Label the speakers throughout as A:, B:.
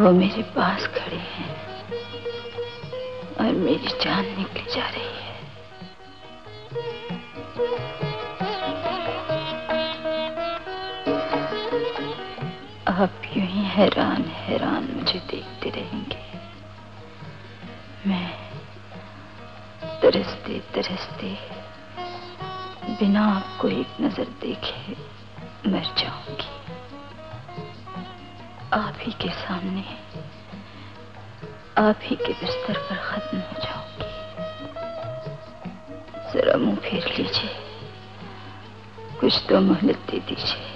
A: वो मेरे पास खड़े हैं और मेरी जान निकली जा रही है। आप यूं ही हैरान हैरान मुझे देखते रहेंगे। मैं तरसते तरसते बिना आपको एक नजर देखे मर जाऊंगी। आप ही के सामने, आप ही के बिस्तर पर खत्म हो जाऊंगी। जरा मुंह फेर लीजिए, कुछ तो मोहलत दे दीजिए,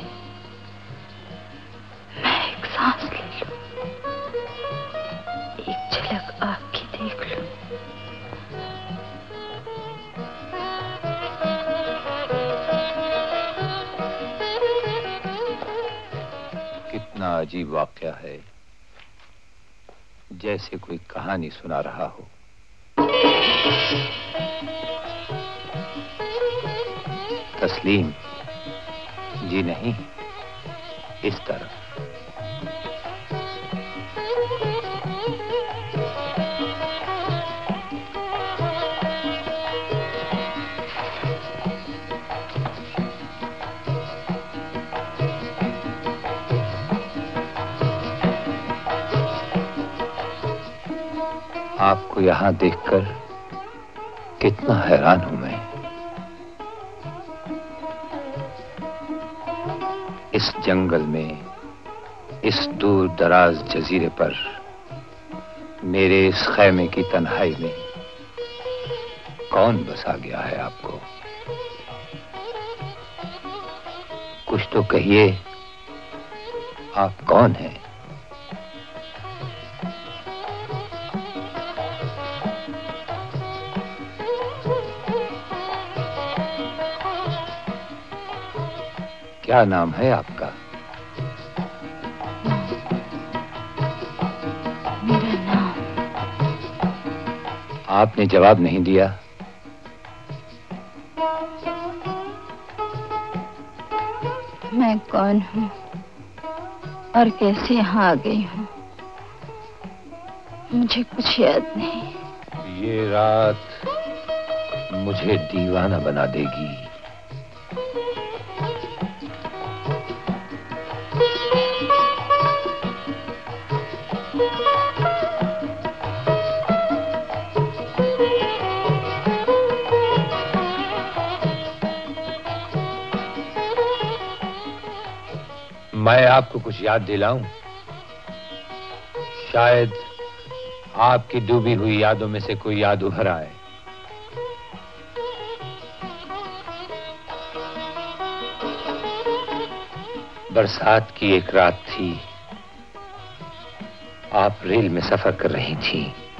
A: मैं एक सांस ले लूं, एक झलक आपकी देख लूं।
B: कितना अजीब वाकया है, जैसे कोई कहानी सुना रहा हो। तस्लीम जी नहीं, इस तरफ। आपको यहां देखकर कितना हैरान हूं मैं। इस जंगल में, इस दूर दराज जजीरे पर, मेरे इस खैमे की तन्हाई में कौन बसा गया है आपको? कुछ तो कहिए, आप कौन हैं? क्या नाम है आपका?
A: मेरा नाम।
B: आपने जवाब नहीं दिया।
A: मैं कौन हूँ और कैसे यहाँ आ गई हूँ, मुझे कुछ याद नहीं।
B: ये रात मुझे दीवाना बना देगी। मैं आपको कुछ याद दिलाऊं? शायद आपकी डूबी हुई यादों में से कोई याद उभर आए। बरसात की एक रात थी, आप रेल में सफर कर रही थी।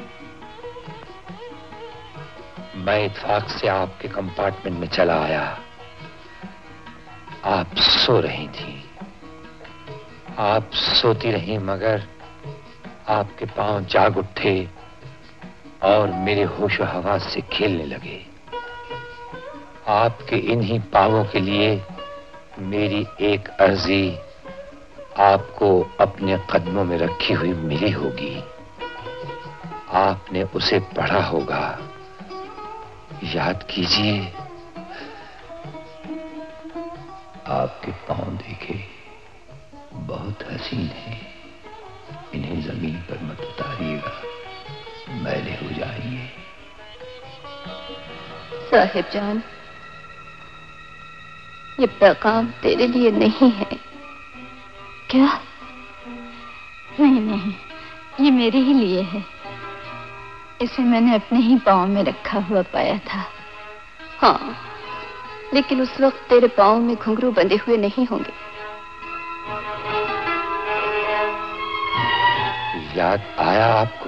B: मैं इत्तेफाक से आपके कंपार्टमेंट में चला आया। आप सो रही थी। आप सोती रही, मगर आपके पांव जाग उठे और मेरे होशो हवास से खेलने लगे। आपके इन्हीं पांवों के लिए मेरी एक अर्जी आपको अपने कदमों में रखी हुई मिली होगी। आपने उसे पढ़ा होगा, याद कीजिए। आपके पांव देखे, बहुत हसीन है। इन्हें जमीन पर मत उतारिएगा, मैले हो जाएंगे।
A: साहिब जान, ये पैगाम तेरे लिए नहीं है। क्या? नहीं नहीं, ये मेरे ही लिए है। इसे मैंने अपने ही पाँव में रखा हुआ पाया था। हाँ, लेकिन उस वक्त तेरे पाँव में घुंघरू बंधे हुए नहीं होंगे।
B: याद आया आपको?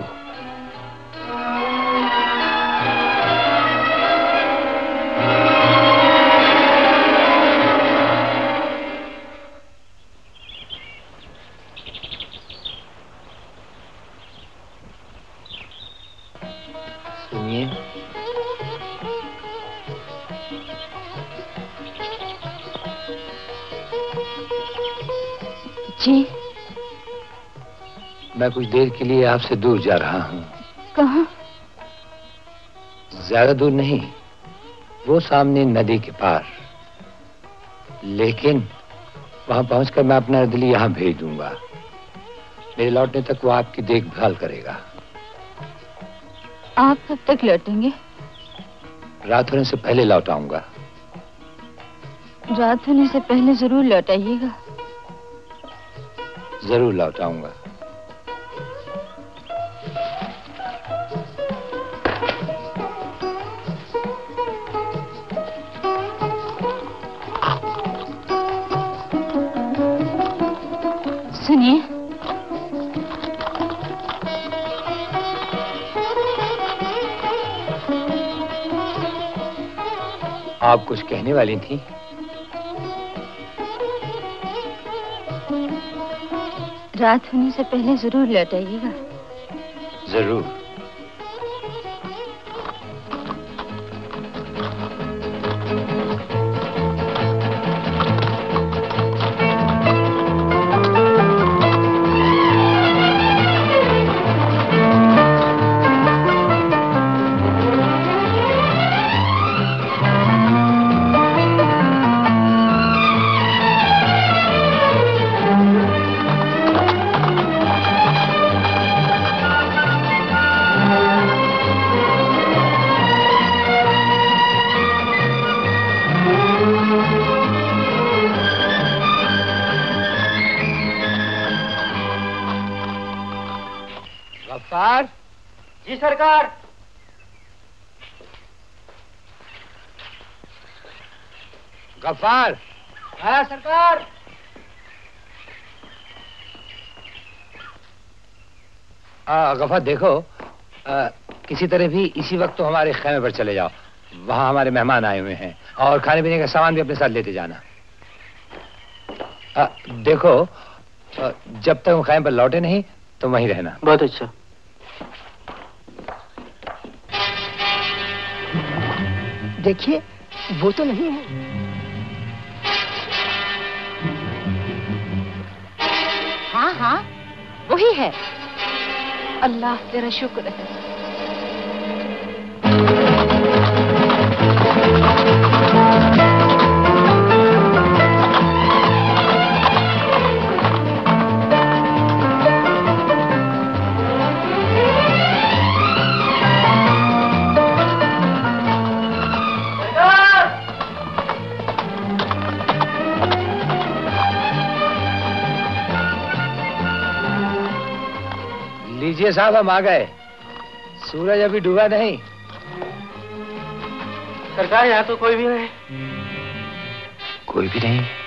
B: सुनिए,
A: जी।
B: मैं कुछ देर के लिए आपसे दूर जा रहा हूँ।
A: कहाँ?
B: ज्यादा दूर नहीं, वो सामने नदी के पार। लेकिन वहां पहुंचकर मैं अपना दिली यहाँ भेज दूंगा। मेरे लौटने तक वो आपकी देखभाल करेगा।
A: आप कब तक लौटेंगे?
B: रात होने से पहले लौट आऊंगा।
A: रात होने से पहले जरूर लौट आइएगा।
B: जरूर लौट आऊंगा।
A: सुनिए,
B: आप कुछ कहने वाली थी?
A: रात होने से पहले जरूर लौट आइएगा।
B: जरूर। गफ्फार।
C: जी सरकार।
B: गफ्फार।
C: हाँ सरकार।
B: गफ्फार देखो, किसी तरह भी इसी वक्त तो हमारे खेमे पर चले जाओ। वहां हमारे मेहमान आए हुए हैं और खाने पीने का सामान भी अपने साथ लेते जाना। देखो, जब तक हम खेमे पर लौटे नहीं तो वहीं रहना।
C: बहुत अच्छा।
D: देखिए, वो तो नहीं है।
A: हाँ हाँ, वही है। अल्लाह तेरा शुक्र है।
B: लीजिए साहब, हम आ गए। सूरज अभी डूबा नहीं।
C: सरकार यहाँ तो कोई भी नहीं।
B: कोई भी नहीं?